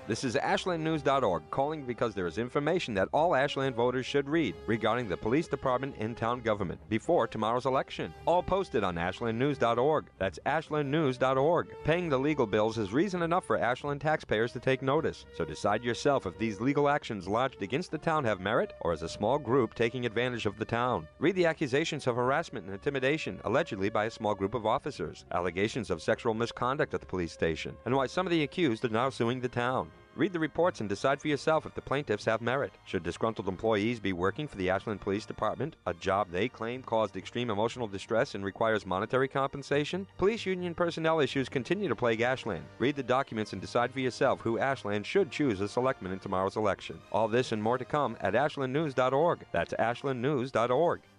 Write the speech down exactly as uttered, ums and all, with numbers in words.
This is ashland news dot org calling because there is information that all Ashland voters should read regarding the police department and town government before tomorrow's election. All posted on ashland news dot org. That's ashland news dot org. Paying the legal bills is reason enough for Ashland taxpayers to take notice. So decide yourself if these legal actions lodged against the town have merit or is a small group taking advantage of the town. Read the accusations of harassment and intimidation allegedly by a small group of officers, allegations of sexual misconduct at the police station, and why some of the accused are now suing the town. Read the reports and decide for yourself if the plaintiffs have merit. Should disgruntled employees be working for the Ashland Police Department, a job they claim caused extreme emotional distress and requires monetary compensation? Police union personnel issues continue to plague Ashland. Read the documents and decide for yourself who Ashland should choose as selectman in tomorrow's election. All this and more to come at ashland news dot org. That's ashland news dot org.